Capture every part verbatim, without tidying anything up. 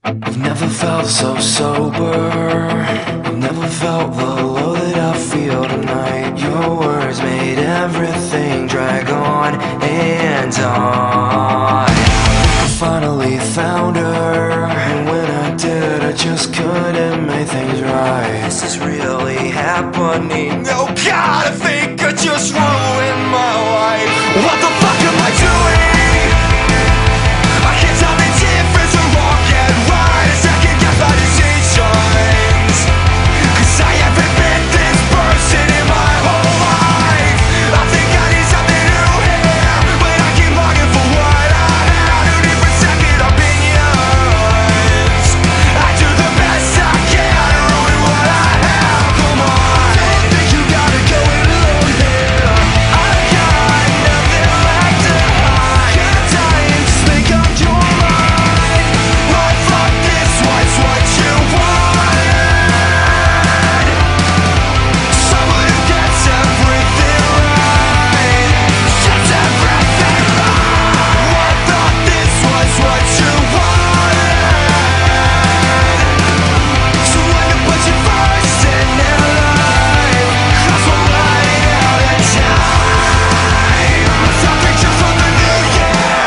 I've never felt so sober. I've never felt the low that I feel tonight. Your words made everything drag on and on. I finally found her, and when I did, I just couldn't make things right. This is really happening. Oh God, I think I just ruined my life. What the fuck am I doing? I can't tell the difference from wrong and right. I second guess my decisions, 'cause I haven't been this person in my whole life. I think I need something new here, but I keep longing for what I have. Two different second opinions. I do the best I can to ruin what I have. Come on, don't think you gotta go it alone here. I got nothing left to hide. Can't die and just make up your mind. Well, fuck this was what you wanted. Someone who gets everything right. Gets everything right. I thought this was what you wanted. Someone to put you first in their life. 'Cause we're running out of time. I saw pictures from the new year.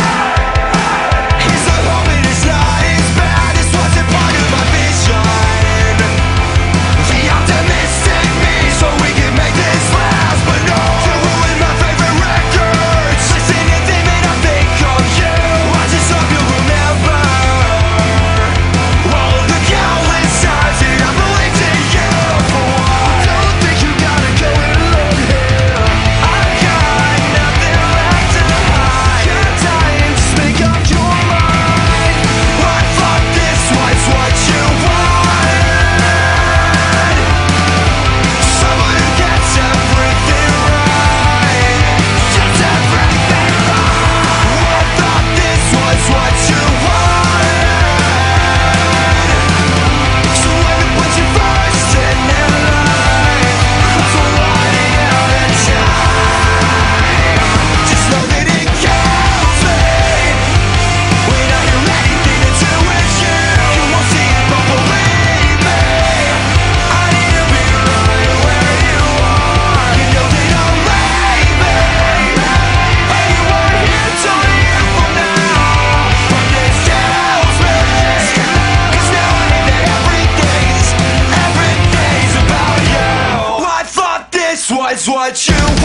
He's not home and it's not as bad. This wasn't part of my vision. The optimistic me, so we can make this last. But no, to ruin my favorite records. Listen to them and I think of you. I just hope you remember all of the countless times that I believed in you. For what? Don't think you gotta go it alone here. I got nothing left to hide. Can't die and just make up your mind. But fuck this was what you wanted. Someone who gets everything right. Gets everything right. I thought this was what you wanted. Someone who puts you first in their life. 'Cause we're running out of time. Just know that it kills me when I hear anything to do with you. You won't see it, but believe me, I need to be right where you are. You know that I'm leaving, and you won't hear till a year from now. But this kills me, 'cause now I know that everything's, everything's about you. I thought this was what you